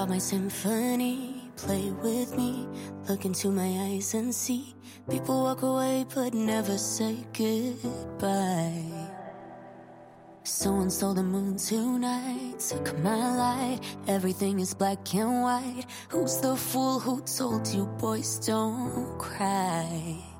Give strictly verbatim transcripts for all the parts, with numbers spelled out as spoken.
out my symphony. Play with me, look into my eyes and see. People walk away but never say goodbye. Someone stole the moon tonight, took my light. Everything is black and white. Who's the fool who told you boys don't cry?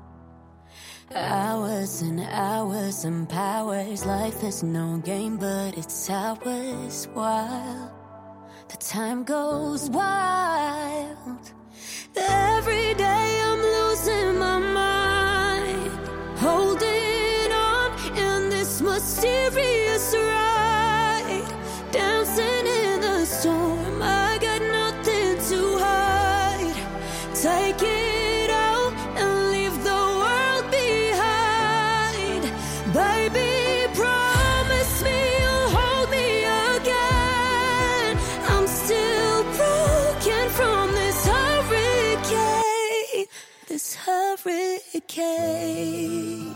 Hours and hours and powers. Life is no game but it's ours. While the time goes wild, every day I'm losing my mind, holding on in this mysterious ride, dancing in the storm. I got nothing to hide. Take it out and leave the world behind. Baby, promise me you'll hold me again. I'm still broken from this hurricane, this hurricane.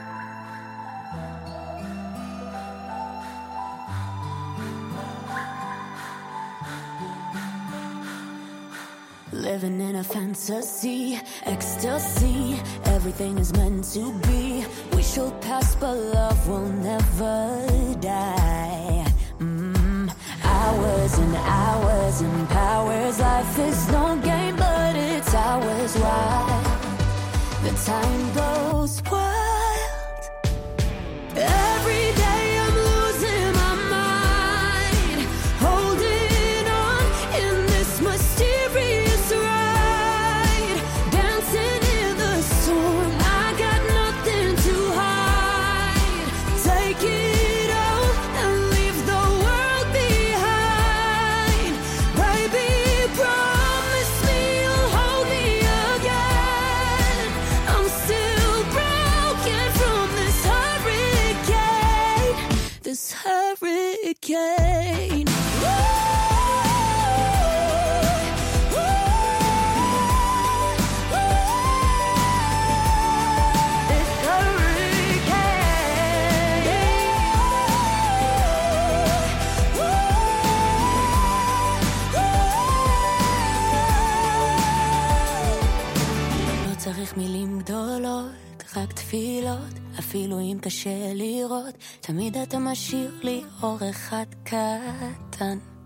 Living in a fantasy, ecstasy. Everything is meant to be. We shall pass but love will never die. mm. Hours and hours and powers. Life is no game but it's ours. Why the time goes wild, every day I'm losing my mind, holding on in this mysterious ride, dancing in the storm. I got nothing to hide. Take it out and leave the world behind. Baby, promise me you'll hold me again. I'm still broken from this hurricane, this hurricane. צריך מילים גדולות, רק תפילות. אפילו אם קשה לראות, תמיד אתה משאיר לי אור אחד קטן.